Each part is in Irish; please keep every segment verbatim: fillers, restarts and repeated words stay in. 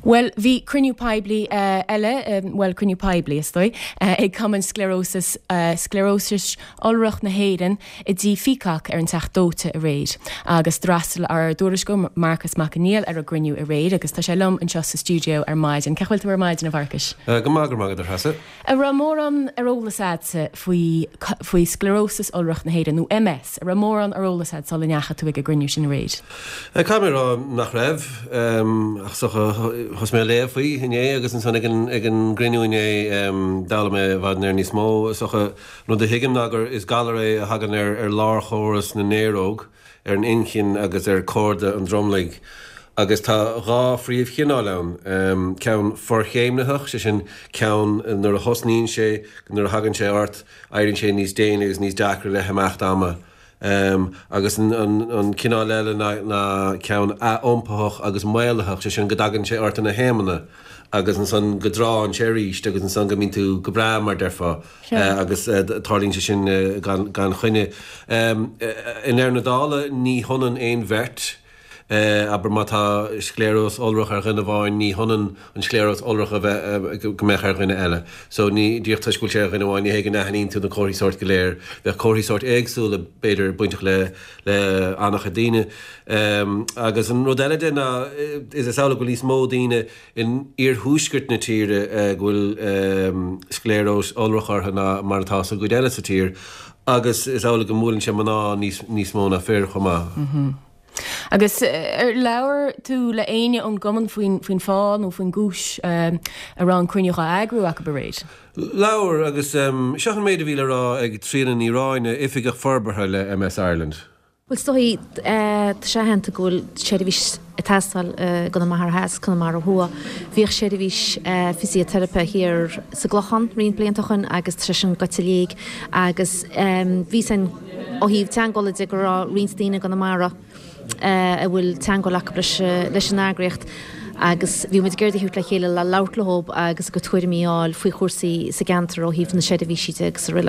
Well, bhí criniú peibli uh, eile, um, well, criniú peibli is dói, uh, ag common sclerosis, uh, sclerosis olrach na héireann i dtí fiacach ar an teachdóta a réid. Agus drastal ar dúras go Marcus McAneil ar a griniú a réid, agus tá sé lom an seos sa studio ar maidin. Cechfuil tú ar maidin a bharcas? Uh, go mágur mágad ar hasa. A ra mór an arólas adsa faoi sclerosis olrach na héireann, nó M S, a ra mór an arólas ad sol neacha tú ag a griniú sin a réid. Uh, Camera nach raibh, um, ach socha Chos mé léfaí iné agus an son ag an griniú iné dála mé bhad ar níos mó socha nó de hiigim nagur is galar é a hagan ar ar lár chóras na néróg ar an inchin agus ar córda an dromlaigh agus tá rá fríomh chinál ann ceann forchéimnachach sé sin ceann nuair a hosníonn sé nuair a hagann sé ort éironn sé níos déine agus níos deacra le haimeacht ama. Um, agus an, an, an cinál eile na, na ceann a ompachach agus maileach sé sin godagann sé orta na hémanna agus an san go drá an sé ríist agus an san go mín tú go bra mar derfa sure. uh, agus uh, tarlín sé sin uh, gan, gan chuine. Um, uh, in ar na dála ní honan éon vert Uh, aber má tá scléros olrach ar rinne bháin ní honan an scléros olrach a bheith uh, gomech ar rinne eile. So ní díocht taisgúil sé ar rinne bháin ní héige nahanín tú na choirí sort go léir, bheith choirí sort éagsúla beidir buintach le, le annach a díine. Um, agus an rodile den uh, is a saola go lís mó díine in ar húsgurt na tíre uh, ghfuil um, scléros olrach ar hana mar tá sa go eile sa tír agus is saola go múlann sé maná níos, níos mó na fér chomá. Mm-hmm. Agus ar leabhar tú le aine an goman faoin fáin ó faoin gúis um, arán cruinneocha agrú aca baréid? Leabhar agus um, seachan méid a bhíle rá ag trían ní ráine ifigach forbartha le M S Ireland. Well, stohi uh, sé henta gúil séirivís a testal uh, gona mar has gona mar hua bhíoh séirivís uh, fysiotherapy hir sa glochan rion bliantachan agus trisin gotilíg agus um, bhí san ó híh teangola de go rá rionstíine gona mara Uh, a bhfuil teango leach leis an agriocht agus bhí muid géirda hiút le chéile le lautlaób agus go tuair míáil faoi chósaí sa gantar ó híomh na séidirhíisiide agus sa riile.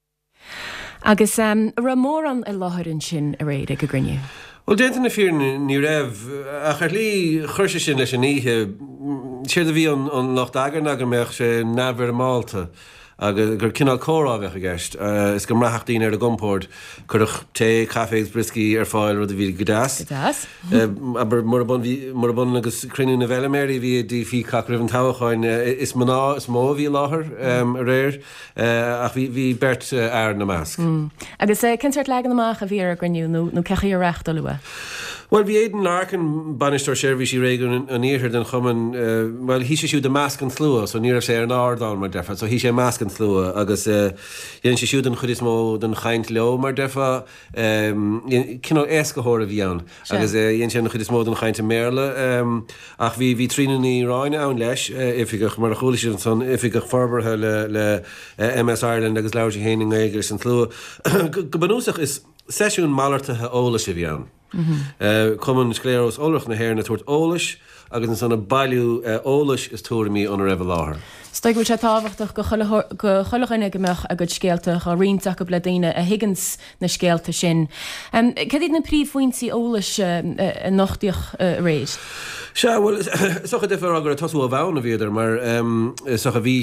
Agus um, ra mór an i láthairn sin a réid ag go grinne? Well, déanta na fír ní raibh a chuir lí chuirse sin leis aníthe séir a bhí an locht agar agur meach sé nabhar Malta. agus gur cinál córá bheith a gceist. Uh, is go mrathachtaín ar a gompórt chuirech té, cafés, briscí ar fáil rud a bhí godáas. Godáas? Uh, aber mar a bun agus crinú na bheileméirí bhí dí fí cach ribh an tábhaáin uh, is maná is mó bhí láthair um, a réir uh, ach bhí bert uh, air na measc. Mm. Agus uh, cinseart legan amach a bhí ar a griniú nó cechaí ar recht a lua? Well, bhí éidir larcan banistar seirbhísí réigiún an íthir den chuman, uh, well, hí sé siúd a measc an slúa, so níor sé ar an ardal mar defa, so hí sé measc an slúa, agus uh, dhéann sé siúd an chud is mó den chaint leo mar defa, um, cinál éascathóir a bhí ann, agus uh, dhéann sé an chud is mó den chaint a méarla, um, ach bhí bhí trína ní ráine ann leis, uh, ifigach mar a chúla sé an son, ifigach farbartha le, le uh, M S Ireland agus leabhar sé héanaing éigeir an slúa. Go banúsach is sesiún malartathe ólas a bhí ann. Mm-hmm. Uh, Common scleros olrach na hair na tuairt ólas agus an sanna bailú uh, ólas is tuairimí an a raibh láthair. Stoig bhil sé tábhachtach go chulachine gomeach a go scéalteach a rionteach go bledíine a higgins na scéalta sin. Um, Cad iad na príomhhaointí ólas uh, uh, nachtíoch uh, réid? Se well socha defer agur a tosú a bhana bhíidir mar um, socha bhí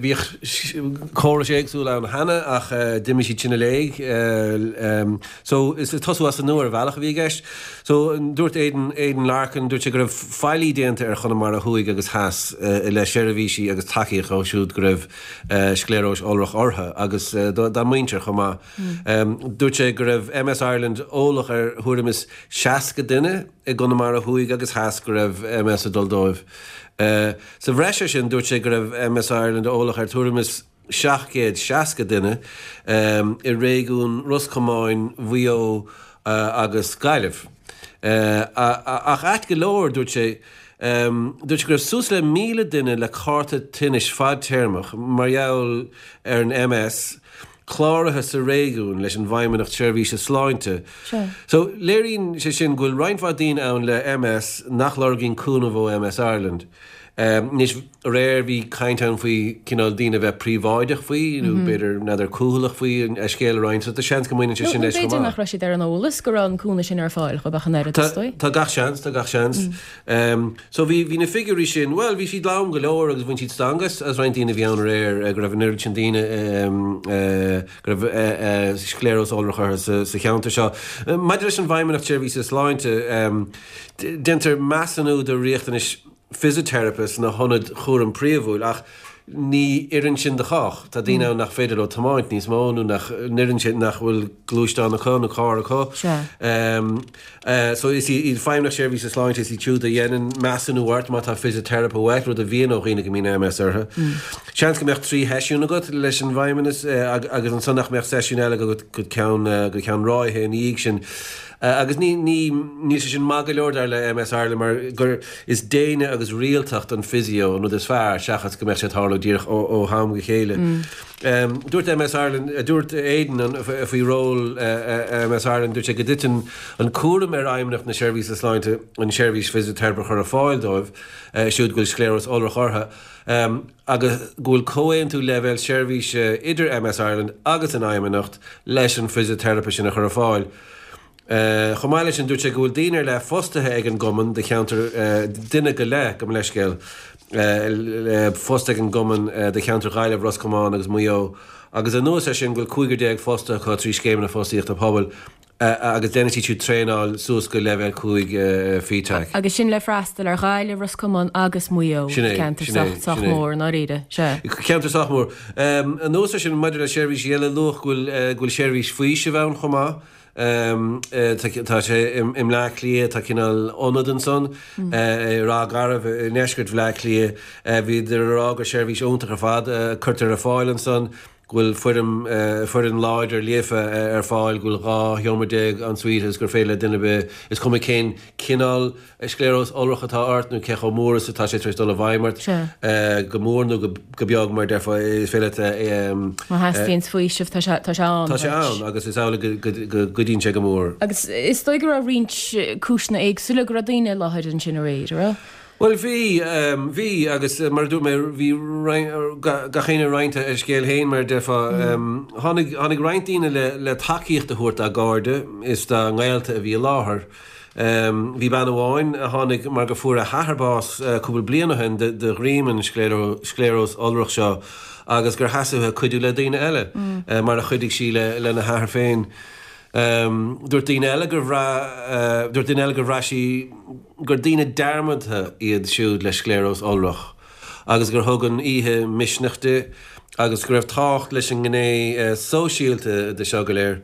chóra sé agsúla an hana ach uh, diimi si sinna léig uh, um, so is tosú as an nuair bhealach a bhí gceist so dúirt éidir éidir larcan dúirt sé go raibh fáilí déanta ar chuna mar a thuig agus has uh, le séirvísí agus takeíoch ó siúd go raibh uh, scléros olrach ortha agus uh, dá muintear chumá mm. um, dúirt sé go raibh M S Ireland ólach ar thuairimis seaca duine i gona mar a thuig agus has go raibh M S a duldóibh. Uh, so bhreise sin dúirt sé go raibh M S Ireland ólach ar tuairimis seachcéad seaca duine um, i réigiún Roscomáin, Bhío uh, agus Gaillimh. Uh, ach ait go leor dúirt sé Um, dúirt go raibh sús le míle duine le carta tinnis fad termach mar jaall ar an M S chláirithe sa réún leis an bhaimimeach seirbhís sláinte. So léiríonn sé sin ghfuil reinfadín ann le M S nach lorginn cúna bh M S Ireland. Um, Nis réir bhí caiinteann faoi cinál dína bheith príomháideach faoi, nó beidir nadidir cúlach faoi a scéal rain, so tá seans go muoine sin leis go beidir nach raisi ar an ólas go an cúna sin ar fáil go bachan air stoi. Tá gach seans, tá gach seans. So bhí hí na figurí sin, well, bhí siad lám go leir agus bhain siad stangas as rain dína bhíann réir go raibh an sin dína go raibh scléros áireachar sa cheanta seo. Maidir leis an bhaimimeach seirbhís sláinte dentar meassanú do riachtain is physiotherapist na honad chóran príomhúil ach ní iann sin de chach. Tá dtíine nach féidir ó tamáint níos mónú nach niann sin nach bhfuil glúisteán na chu na cá a có. So is í feimnach seirbhís sláinte is í túúd a dhéanaan meassanú ort má tá physiotherapist wet rud a bhíon ó riine go mí M S ortha. Seans go meach trí heisiún agat leis an bhaimimenas agus an sonnach meach seisiún eile go go ceann ráithe an íag sin. Uh, agus ní ní ní sin mágailóir ar le M S Ireland mar gur is déine agus rialtacht an physio nó is fearr seachas go meach sé tharla díirech ó ó ham go chéile. Um, dúirt M S Ireland, uh, dúirt éidan an faoi ról uh, uh, M S Ireland dúirt sé go ditan an cuaram ar aimimnach na seirbhís sláinte an seirbhís physiotherapist chur a fáil dóibh uh, siúd goil scléros óra chortha. Um, agus gúil cóéon tú level seirbhís uh, idir M S Ireland agus an aimimnacht leis an physiotherapist sin a chur a fáil. Uh, Chomáile sin dúirt sé go bhfuil daoine le fostathe ag an goman de cheantar uh, duine go le go leiscéil uh, fosta ag an goman uh, de cheantar gaiile Roscommán agus muo agus an nuas sin ghfuil cúigur déag fosta chu trí scéimna fostaíocht a pobl uh, agus déine tú tréáil sús go level cúig uh, fíteach. Agus sin le freistal ar gaiile Roscommán agus muo ceantar Sachmór ná riide se. Ceantar Sachmór. Um, an nuas sin maidir le seirbhís eile luch ghfuil uh, ghfuil seirbhís faoise bheann chomá. Um, uh, tá sé im, im le lia tá cinál ónadan son mm. uh, rá garibh uh, neisgurt le lia uh, bhí de rá go seirbhís óntaach ar fad uh, chuirtar a fáilan son ghfuil fuirim uh, fuirin láidir liefa uh, ar fáil ghfuil rá heomardéag an suítas gur féile duine be is cum cén cinál scléros óirichatá artnú ceach ó móras atá sé tris dul a bhaimart uh, go mórnú go beag mar defa is féile Má hasíonn faoisih tá sé an. Tá sé an agus is ála go dín sé go mór. Agus is dó gur a rint cisna ag sula go daine láthir an sin réidir. Well, bhí um, bhí agus uh, mar dú mé bhí gachéine reinte ar scéal héin mar defa um, tháinig reintíine le, le takeíocht a thuirt a gáde is tá ngailte a bhí láthair. Um, bhí ban amháin a tháinig mar go fuair a hatharbás uh, cúbal bliana hen de, de ghríman scléros olrach seo agus gur hasathe chuidú le daine eile mm. uh, mar a chuidig sí le, le na hathar féin. Um, dúirt daine eile gur bhrá dúirt daine eile gur bhrá sí gur daine dermadtha iad siúd le scléros olrach agus gur thugann ihe misneachta agus gur raibh tácht leis an gné uh, sóisialta de seo go léir.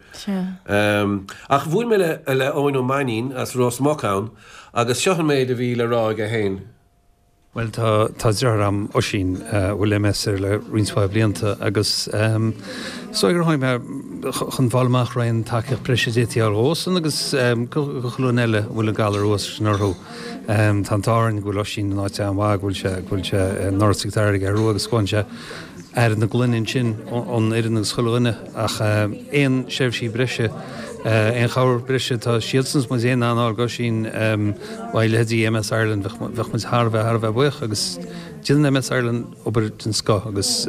Um, ach bhfuil mé le, le óin ó mainín as Ross Mockán agus seochan méid a bhí le rá go héin. Well, tá tá dear am osín bhfuil uh, M S ar le rinsfáil blianta agus um, so gur háim chun bhálmach raon takeíocht presidétí ar ósan agus um, go chlún eile bhfuil a galar os narthú. Um, tá tárin bhfuil osín náte an bhá bhfuil se bhfuil se uh, nóirsigtáir ar ruú agus scoinse ar na gluninn sin ón éan agus chulúine ach um, éon seirbhísí breise Ein chawer brise tá sielsens mu éon an go sin bhil ledí M S Ireland bheith mu Harbh Harbh buich agus Jin M S Ireland ober den sco agus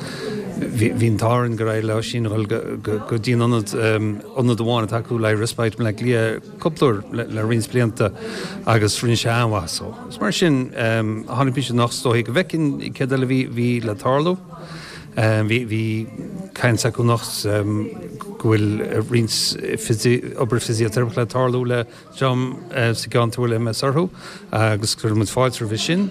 hín tárin go raibh le sin go dtíon anad bháin taú le respeit le lia coplúir le rins blianta agus rin se anhha so. Is mar sin hánig pí nach stóigh go bhecinn i ce le bhí le tálú. Bhí caiin sa go nach gohfuil rins obair physiotherapist le tálú le John sa ganúil M S orthú agus gur mu fáiltar bhí sin.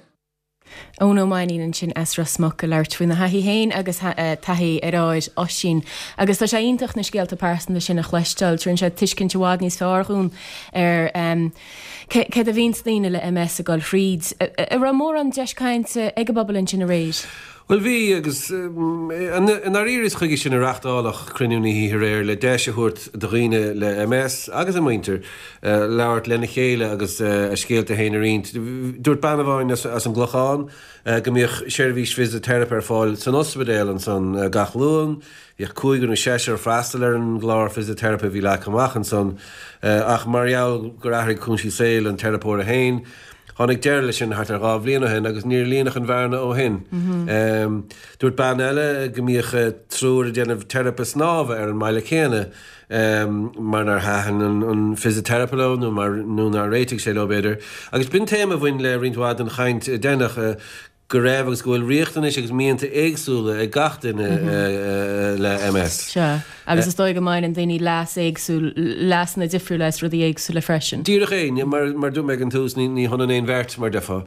Ón ómáín sin as rasmach go leirt faoin na haí héin agus taí aráid os sin. Agus tá sé ionintach na scéalta pásan sin na chleistal trín sé tuiscin tehád níos fearún ar ce a bhíon líine le M S a gáil fríd. A ra mór an deiscainte ag bobbal sin a réid. Well bhí agus an áíris chuige sin reachtáach cruniúna hí réir le deisiúirt do riine le M S agus a muinter leabhart lena chéile agus a scéalta héana riint. Dúirt banmháin as an gglocháin go mbeoh seirbhís fisiotherape ar fáil san ospidéal an san gachlún, bhíoh cúigeann séisiir freastal ar an gláir fisiotherape bhí le amach an san ach marall go rathraigh cúnsí saoil an terapóir a hain. Honnig deirle sin hart ar gá bbliana hen agus níor líonach an bharna ó hin. Dúirt ban eile go mbeoh trúr a déanamh therapist náva ar an maile chéine mar nar hahan an fisioterapeló nó mar nó nar réitigh sé lobéidir. Agus bin téma bhain le rinthád an chaint dénach go raibh agus gohfuil riochtanis agus míonanta éagsúla ag gachtaine le M S. Se, agus is dóigh go maiin an daoine leas éagsú leas na difriú leis rudí éagsú le freisin. Díreach éin, mar mar dú meid an túús ní honna éon bhirt mar defa.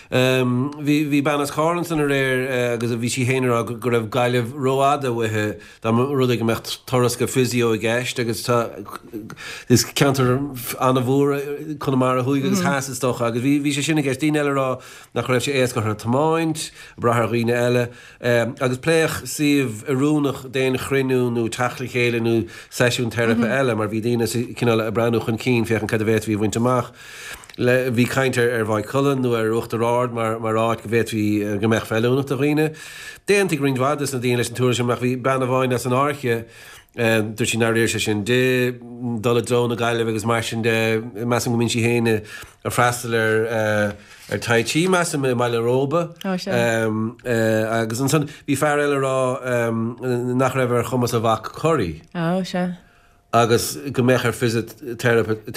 Bhí banas cáran san a réir agus a bhí si héanaar a go raibh gaiileh roiáda bhuthe dá rud ag mecht toras go fisio i gceist agus tá is ceantar anna bhúra chuna mar a thuig agus háasastócha agus bhí sé sinna gceist daoine eile rá nach raibh sé éas go tamá brath riine eile agus pléach siomh arúnach déana chrinú nó tachla chéile nó seisiún therape eile mar bhí daine cinál a breanúch an cín fechan cad a bhéit bhí bhainteach. Le bhí caiintear ar bhaid cullan nó ar uachtarrád mar mar ráid go bhéit bhí go meach feúnach a riine. Déanta grindhhadas na daine leis an túra sin mar bhí banna bháin as an áirche dúir sin áir sé sin dé dola drón a gaiileh agus mar sin de meas an go minn si héine ar freastal ar ar tai chi meas me meile róba agus an san bhí fear eile rá nach raibh ar chumas a bhac choirí. Ó se. Agus go méach ar fisioterapeuta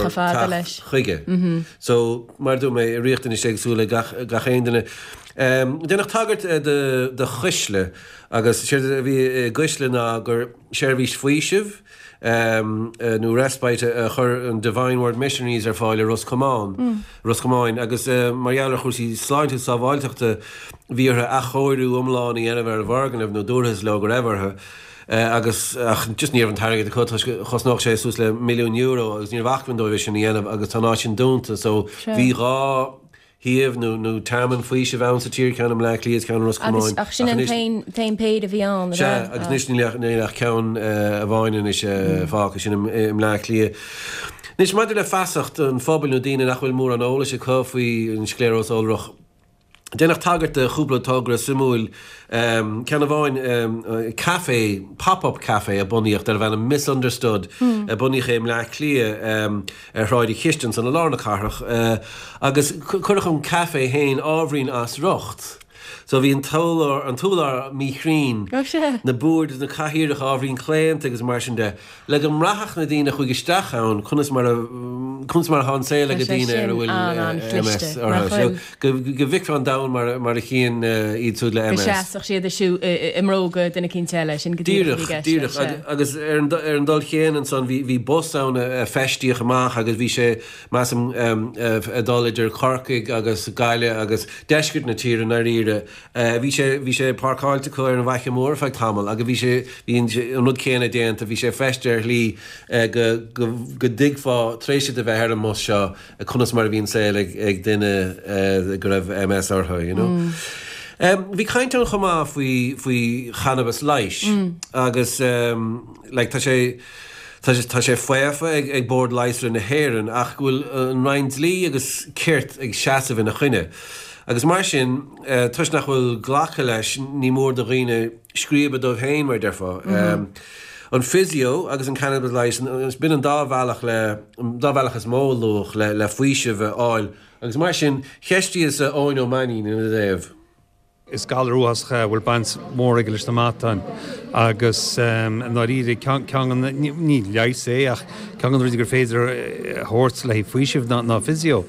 chuige. So mar dú mé riochtain is séagsúla gachéanana. Dénach tagart de chuisle agus sé bhí gcuisle ná gur seirbhís faoisih nó respite a chur an Divine Word Missionaries ar fáile Roscomáin. Roscomáin agus marall chuí sláinte sa bháilteachta bhíortha a chóirú umláin í anamh ar bharganmh nó dúras le go raibhartha. agus just níor an tarige de chosnach sé sús le milliún euro agus níor bhachman dóibh sin dhéanamh agus táná sin dúnta so bhí rá híomh nó nó termman faoi se bhain sa tír ceannam le líad cean Roscomáin. Ach sin an féin péad a bhí an. Se agus níos níach ceann a bhhainin is fácha sin im le lia. Nis maidir le feasacht an fphobal nó daine nach bhfuil mór an óla sé cofaí an scléros ólrach. Dénach tagart de chúpla tágra simúil um, ceanna bháin um, uh, café, pop-up café a buníocht ar bheith misunderstood mm. a buníoch éim le clia um, ar ráidí chiisten san a lárna carach uh, agus chuirech an café héin ábhrín as rocht. So bhí an túlar an túlar míchrín na búd na caiíirech ábhrín cléint agus mar sin de le go mrathach na dtíine chuig isteach ann chunas mar chuns mar há céile go dtíine ar bhfuil M S go bhic an da mar mar a chéan iad tú le M S. Seach siad siú imróga duna cin teile sin go dtíireach agus ar an dul chéan an san bhí bosánna festíoch amach agus bhí sé meas a dáidir corcaig agus gaiile agus deiscut na tír an aíre. Bhí sé bhí sé parkáilte chuir an bhaiche mór feag tamil, agus bhí sé bhíon an nud céanna déanta, bhí sé feisteir lí go digfá tréise de bheith ar an mos seo a chunas mar bhíon sé ag duine go raibh M S ortha, you know. Bhí caiint an chumá faoi cannabis leis agus tá sé Tá sé foiafa ag, ag bord leisre na héireann ach bhfuil an roinnt lí agus cirt ag seasamh na chuine. Agus mar sin uh, tuis nach bhfuil ghlacha leis ní mór do riine scríbe dómh héin mar defa. Mm-hmm. Um, an physio agus an cannabis leis is bin an dábhealach le dábhealachas mólúch le, le faoise bheith áil. Agus mar sin cheistí is a óin ó maín in a déobh. Is galúas bhfuil baint mór ige leis na mátain agus an áíre cean ní leis é ach cean an gur féidir thuirt le faoisih ná physio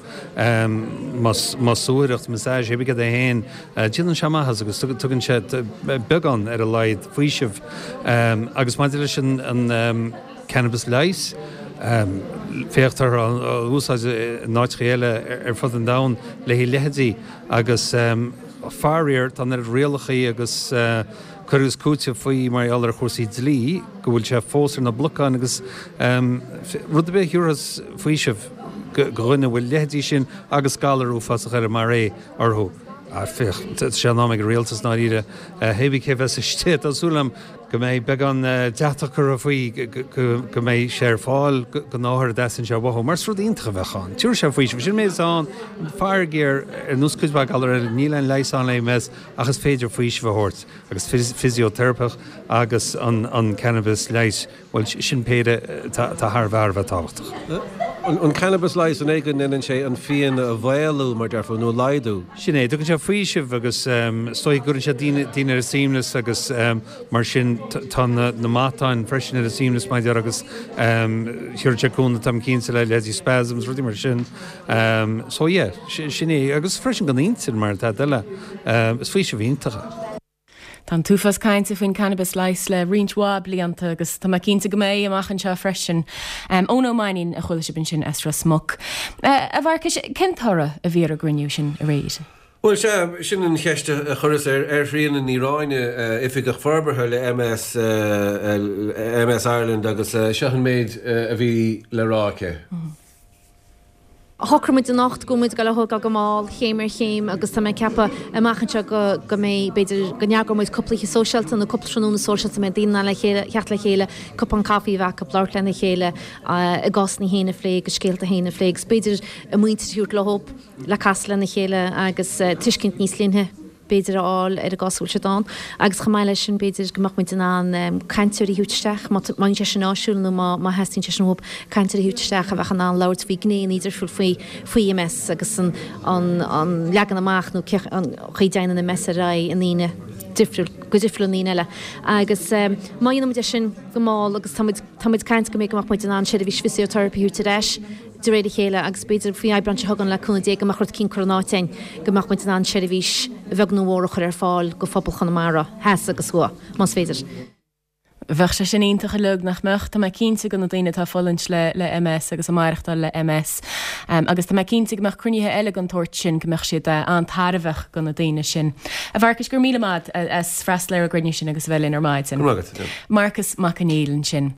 mas súireacht masáis ébigad a héin tían seamachas agus tugann sé began ar a leid faoisih agus maidir leis an cannabis leis féchttar an úsáid náid chéile ar fud an dam le hí leheadí agus Farir tan er réalachaí agus chugus cúte faoi mar allar chósaí dlí, go bhfuil sé fósar na blocán agus rud a bheith thuras faoisih go rinne bhfuil lehetí sin agus galarú fasach ar mar ré orthú. fich sé ná go réaltas ná ire hebí céh a sté asúlam go méid be an deachchar a faoi go méid séir fáil go náthir dean se bh mar rud intra bheitchan. Túúr se faoi sin méid an feargéir ar núscuidbeh gal nílein leis an lé mes agus féidir faois bhhort agus fysioterapach agus an cannabis leis bhil sin péide tá thbhar bheith táhachtach. An cannabis leis an éigen inan sé an fion a bhhéalú mar dearfa nó leidú. Sinné, tugann sé faoisih agus stoi gurinn sé daine ar síimlas agus mar sin tá na mátáin freisin ar a síimlas maidir agus thiúir teúna tam cínsa le leí spasms rudí mar sin. Só é, sinné agus freisin gan ísin mar tá deile is faoisih bhíntacha. Tá túfas caiinte faoin cannabis leis le rionthá blianta agus tá cinnta go méid amachchan seo freisin ón ómáinin a chuil se bin sin estra smog. A bharcha cintára a bhí a griniú sin a réid. Well se sin an cheiste a churas ar ar rion in Íráine ifig go forbarthe le M S M S Ireland agus seachan méid a bhí le ráce. Thocrmuid den nacht gomuid go leth go máil chéimar chéim agus tá cepa amachchanse go go mé beidir goneagmuid coplaí socialta na coplaúna socialta mé daine le chéile cheart le chéile cop an caí bhe go leir lena chéile a gasna héna flé go scéalta héna fléigs beidir a muointeút le hop le cas lena chéile agus tuiscint níos linthe beidir áil ar a gasúil se dá agus chaáile sin beidir gomach muid an caiintúirí hiúteach man sé sin áisiúil nó má heín sin hób caiintúirí hiúteach a bheitchan an lauert bhí gné idir fuil faoi faoi M S agus an legan amach nó chuideanana na mesará in íine go difriúil eile. Agus maionm de sin go máil agus táid caiint go mé goach muid an séidir bhí fysioterapí útaréis de réidir chéile agus beidir fao ebrante hagan le chuna dé goach chut cín coronátein goach muid an séidir bhís bheag nóhcha ar fáil go fphobal chunamara heas agus thu más féidir. Bheith sé sin iontacha lug nach mecht tá cínta go na daine tá fáint le le M S agus amaireachta le M S. Agus tá cínta go meach cruníthe eile an tuairt sin go meach siad an tarbheith go na daine sin. A bharcas gur míle mád as freis leir a grine sin agus bhfuil inar maid sin. Marcus Macanílan sin.